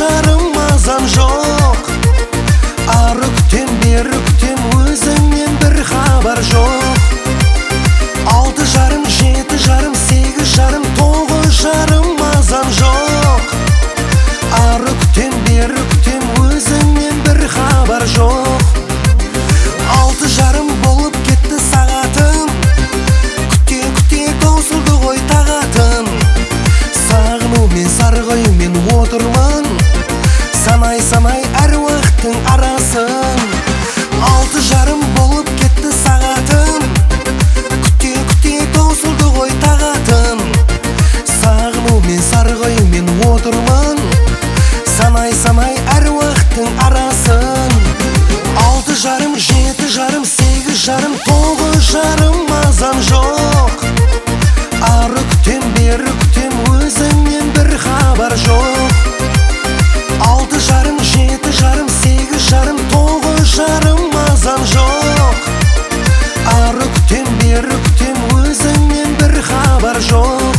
жарым мазам жоқ. Ары күтем, бері күтем, өзіңнен бір хабар жоқ. 6 жарым, 7 жарым, 8 жарым, 9 жарым мазам жоқ. Ары күтем, бері күтем, өзіңнен бір хабар жоқ. 6 жарым болып кетті сағатым, күте таусылды ғой тағатым. Сағынумен сарғаюмен отырмын, санай әр уақыттың арасын. 6 жарым болып кетті сағатым, күте таусылды ғой тағатым. Сағынумен сарғаюмен отырмын, санай әр уақыттың арасын. 6 жарым, 7 жарым, 8 жарым, 9 жарым мазам жоқ. Ары күтем, бері күтем, өзіңнен бір хабар жоқ. 6 жарым, 7 жарым, 8 жарым, 9 жарым мазам жоқ. Ары күтем, бері күтем, өзіңнен бір хабар жоқ.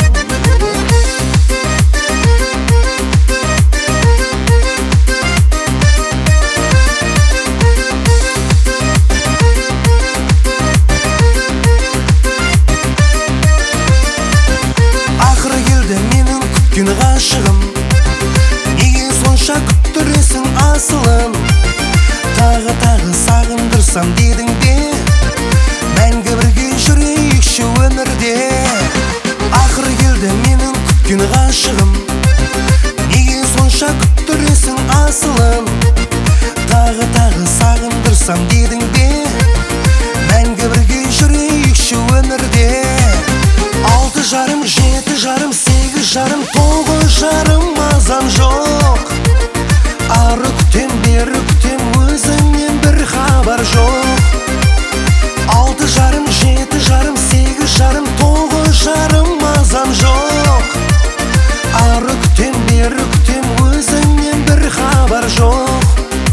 Ақыры келді менің күткен ғашығым, неге сонша күттіресің асылым? Тағы сағындырсам дедің бе, мәңгі бірге жүрейікші өмірде. Ақыры келді менің күткен ғашығым, неге сонша күттіресің асылым? Тағы сағындырсам дедің бе, мәңгі бірге жүрейікші өмірде. 6 жарым, 7 жарым, 8 жарым, 9 жарым мазам жоқ. Ары күтем, бері күтем, өзіңнен бір хабар жоқ. 6 жарым, 7 жарым, 8 жарым, 9 жарым мазам жоқ. Ары күтем, бері күтем, өзіңнен бір хабар жоқ.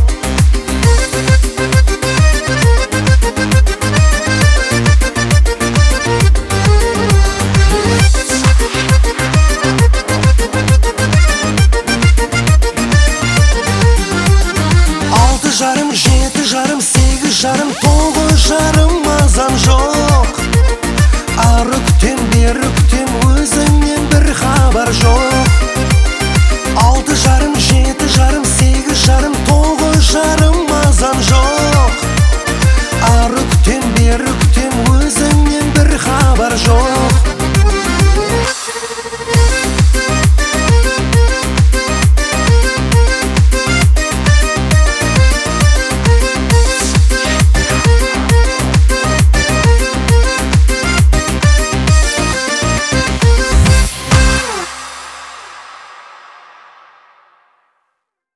Жарым, 7 жарым, 8 жарым, 9 жарым мазам жоқ. Ары күтем, бері күтем, өзіңнен бір хабар жоқ. 6 жарым, 7 жарым, 8 жарым, 9 жарым мазам жоқ. Ары күтем, бері күтем, өзіңнен бір хабар жоқ.